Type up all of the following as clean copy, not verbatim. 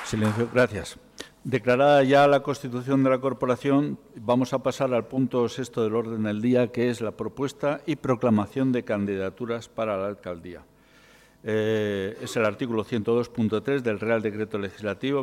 Silencio, gracias. Declarada ya la constitución de la corporación, vamos a pasar al punto 6 del orden del día, que es la propuesta y proclamación de candidaturas para la alcaldía. Es el artículo 102.3 del Real Decreto Legislativo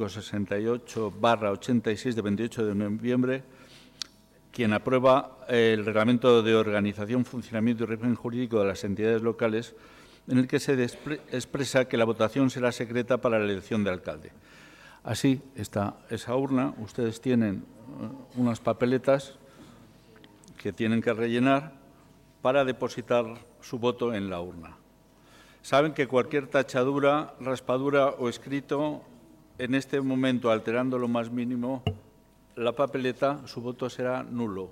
2568/86 de 28 de noviembre, quien aprueba el Reglamento de Organización, Funcionamiento y Régimen Jurídico de las entidades locales, en el que se expresa que la votación será secreta para la elección de alcalde. Así está esa urna. Ustedes tienen unas papeletas que tienen que rellenar para depositar su voto en la urna. Saben que cualquier tachadura, raspadura o escrito, en este momento, alterando lo más mínimo la papeleta, su voto será nulo.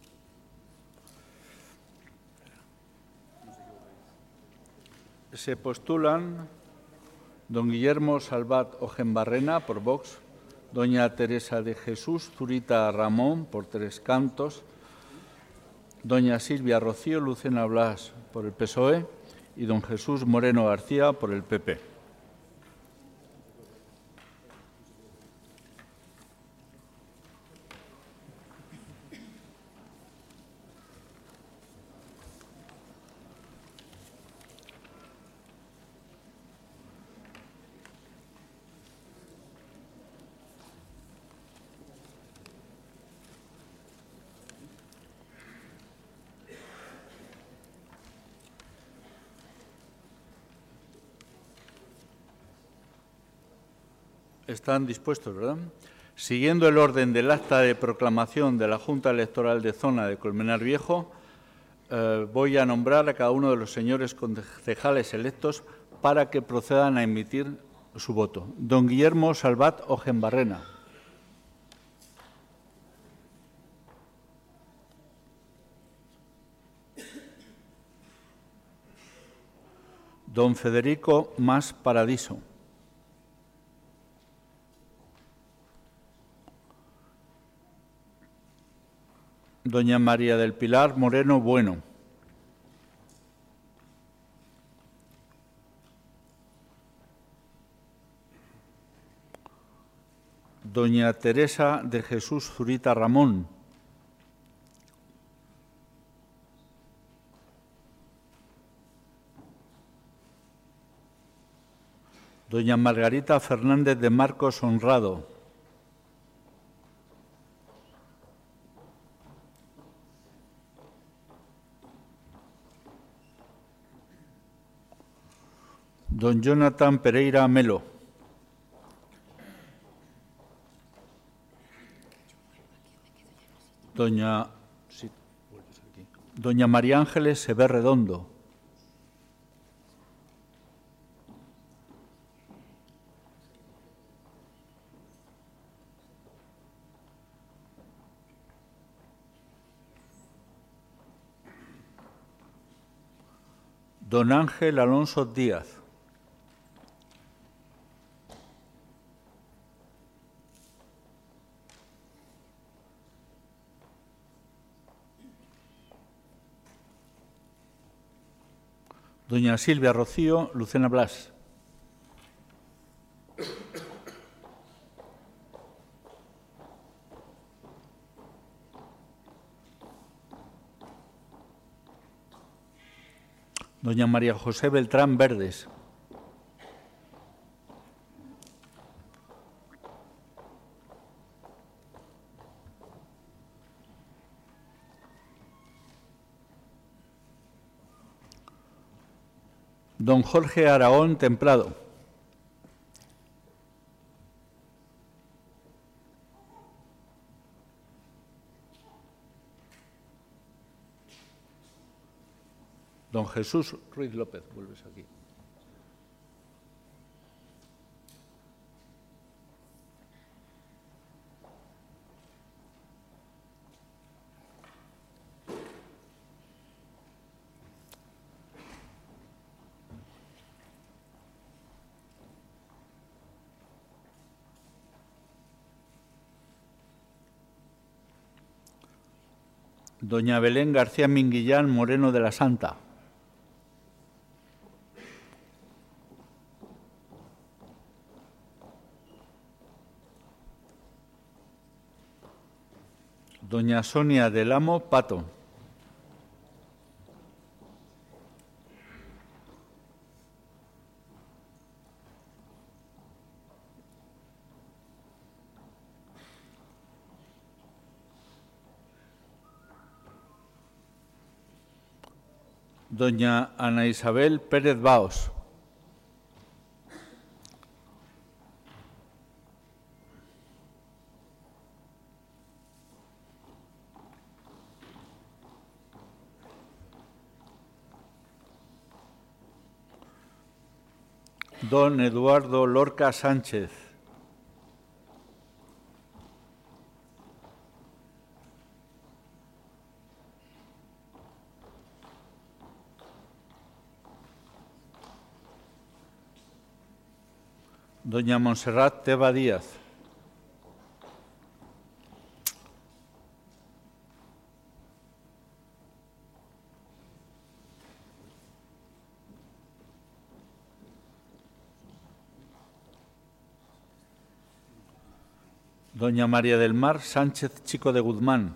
Se postulan don Guillermo Salvat Ojenbarrena, por Vox, doña Teresa de Jesús Zurita Ramón, por Tres Cantos, doña Silvia Rocío Lucena Blas, por el PSOE, y don Jesús Moreno García, por el PP. Están dispuestos, ¿verdad? Siguiendo el orden del acta de proclamación de la Junta Electoral de Zona de Colmenar Viejo, voy a nombrar a cada uno de los señores concejales electos para que procedan a emitir su voto. Don Guillermo Salvat Ojenbarrena. Don Federico Mas Paradiso. Doña María del Pilar Moreno Bueno. Doña Teresa de Jesús Zurita Ramón. Doña Margarita Fernández de Marcos Honrado. Don Jonathan Pereira Melo. Doña María Ángeles Sever Redondo. Don Ángel Alonso Díaz. Doña Silvia Rocío Lucena Blas. Doña María José Beltrán Verdes. Don Jorge Aragón Templado. Don Jesús Ruiz López, vuelves aquí. Doña Belén García Minguillán Moreno de la Santa. Doña Sonia del Amo Pato. Doña Ana Isabel Pérez Baos. Don Eduardo Lorca Sánchez. Doña Montserrat Teba Díaz. Doña María del Mar Sánchez Chico de Guzmán.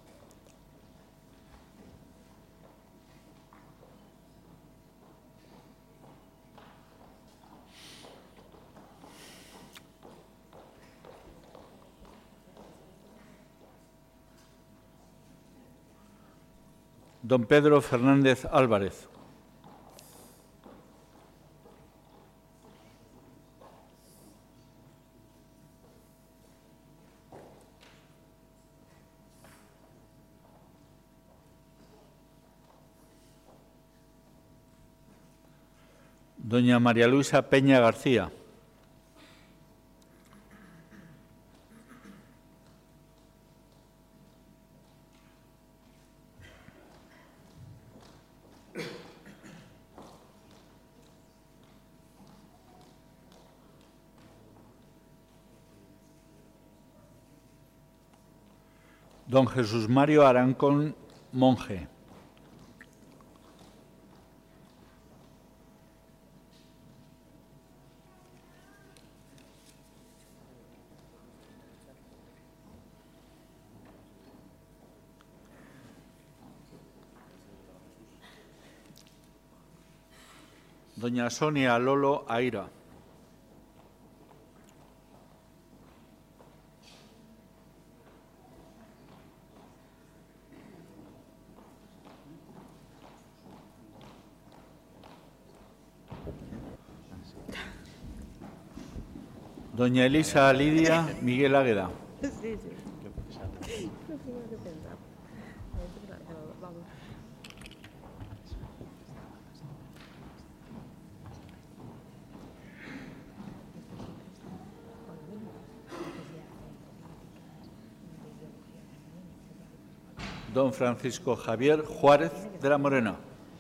Don Pedro Fernández Álvarez. Doña María Luisa Peña García. Don Jesús Mario Arancón Monje. Doña Sonia Lolo Aira. Doña Elisa Lidia Miguel Águeda. Sí, sí. No tengo que pensar. Vamos. Don Francisco Javier Juárez de la Morena.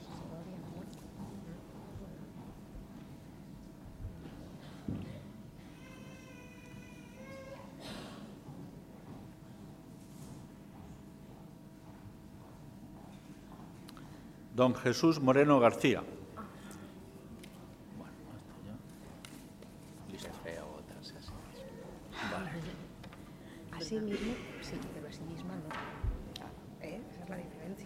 Don Jesús Moreno García. Bueno, hasta ya. Lista fea o otras así. Vale. Así mismo, sí, pero así misma no. Esa es la diferencia.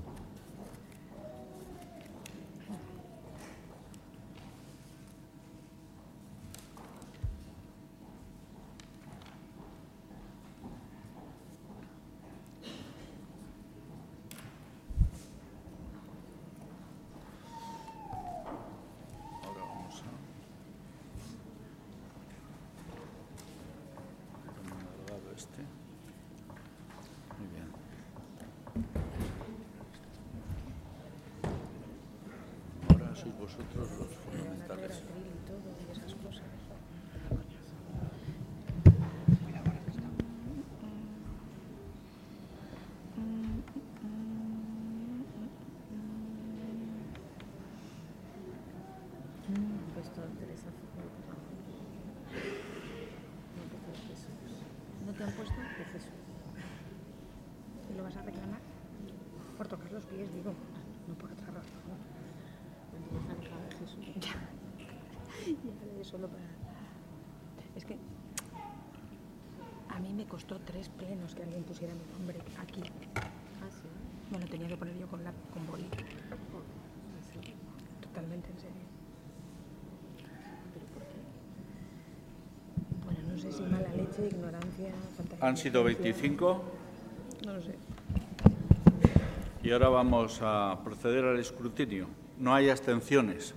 Ahora vamos a... este. Muy bien. Ahora sois vosotros los fundamentales. Y todo y esas cosas. Pues todo Teresa. ¿No te han puesto de Jesús? ¿Y lo vas a reclamar? Por tocar los pies, digo. No por otra razón. Empieza a dejar de Jesús. Ya. Ya, solo para... Es que... A A mí me costó 3 plenos que alguien pusiera mi nombre aquí. Ah, sí. Me lo tenía que poner yo con boli. Así. Totalmente en serio. ¿Pero por qué? Bueno, no sé si mala leche, ignorancia, fantasía. Han sido 25 No lo sé. y ahora vamos a proceder al escrutinio. No hay abstenciones.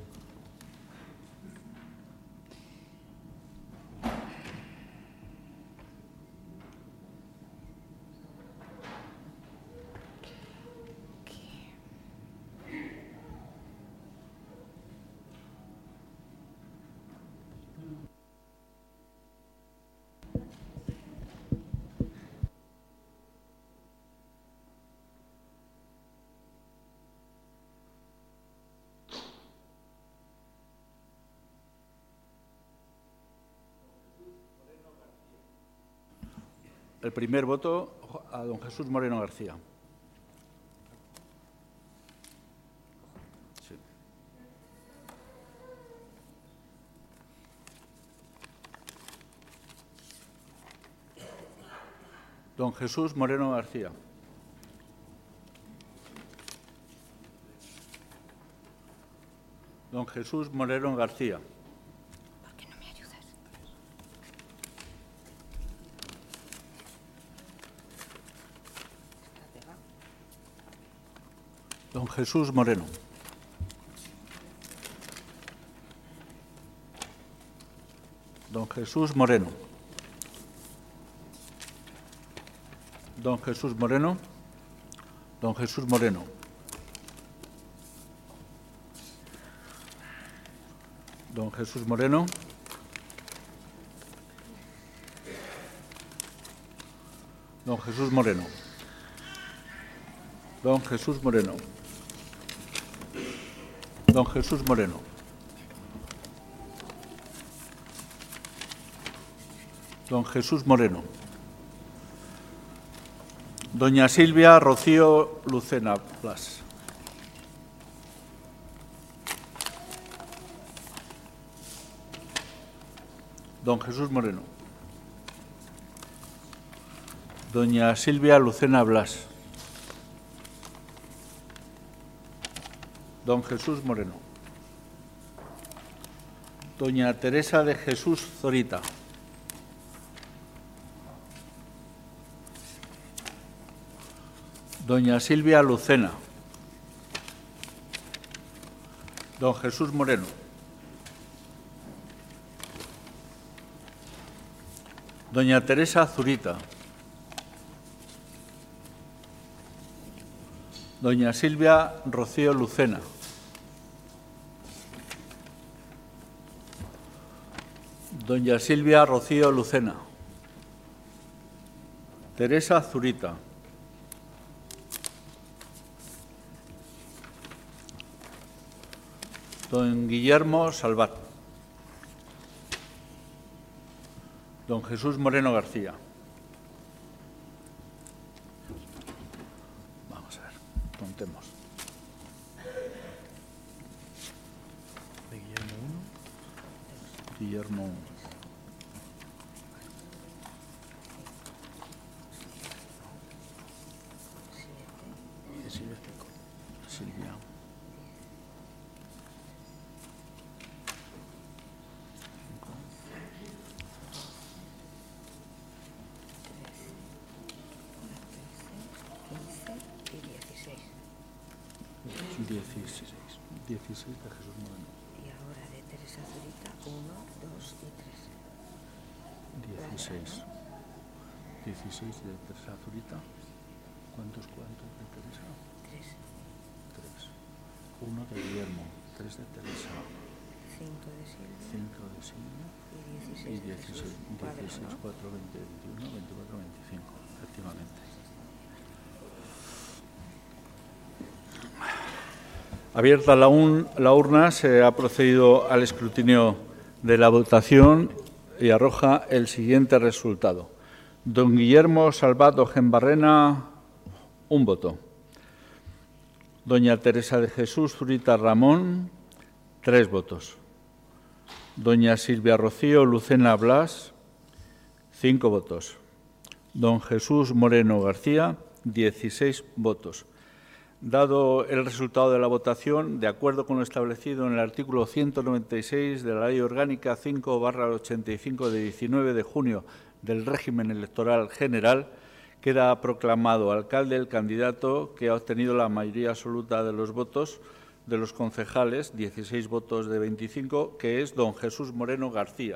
El primer voto a don Jesús Moreno García. Sí. Don Jesús Moreno García. Don Jesús Moreno García. ¿Por qué no me ayudas? Está pegado. Don Jesús Moreno. Don Jesús Moreno. Don Jesús Moreno. Don Jesús Moreno. Don Jesús Moreno. Don Jesús Moreno. Don Jesús Moreno. Don Jesús Moreno. Don Jesús Moreno. Doña Silvia Rocío Lucena Blas. Don Jesús Moreno. Doña Silvia Lucena Blas. Don Jesús Moreno. Doña Teresa de Jesús Zorita. Doña Silvia Lucena. Don Jesús Moreno. Doña Teresa Zurita. Doña Silvia Rocío Lucena. Doña Silvia Rocío Lucena. Teresa Zurita. Don Guillermo Salvat. Don Jesús Moreno García. Vamos a ver, contemos. De Guillermo 1. Guillermo 1. Silvia. Y 16 de Jesús Moreno. ahora de Teresa Zurita, 1, 2 y 3. 16. 16 de Teresa Zurita. ¿Cuántos de Teresa? 3. 3. 1 de Guillermo. 3 de Teresa. 5 de Silvia. 5 de Silvia. Y 16. Y 16. 16, 4, 20, 21, 24, 25. Efectivamente. Abierta la urna, se ha procedido al escrutinio de la votación y arroja el siguiente resultado. Don Guillermo Salvat Gembarrena, 1 voto. Doña Teresa de Jesús Zurita Ramón, 3 votos. Doña Silvia Rocío Lucena Blas, 5 votos. Don Jesús Moreno García, 16 votos. Dado el resultado de la votación, de acuerdo con lo establecido en el artículo 196 de la Ley Orgánica 5/85 de 19 de junio del régimen electoral general, queda proclamado alcalde el candidato que ha obtenido la mayoría absoluta de los votos de los concejales, 16 votos de 25, que es don Jesús Moreno García.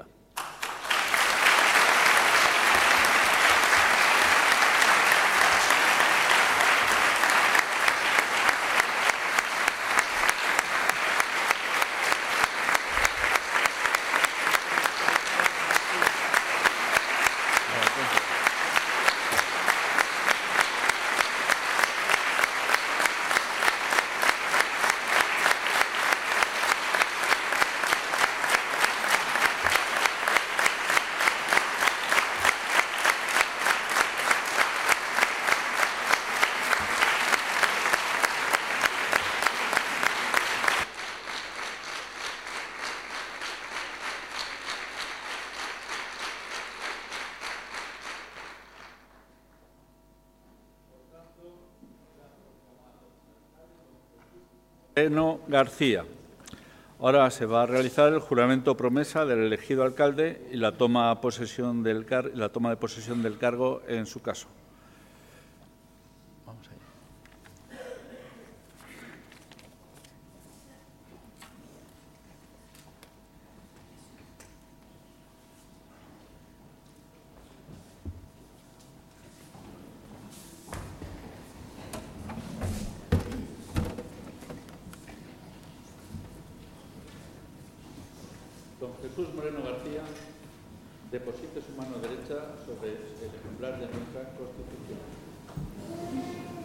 Moreno García. Ahora se va a realizar el juramento promesa del elegido alcalde y la toma de posesión del cargo en su caso. Vamos allá. Don Jesús Moreno García deposite su mano derecha sobre el ejemplar de nuestra Constitución.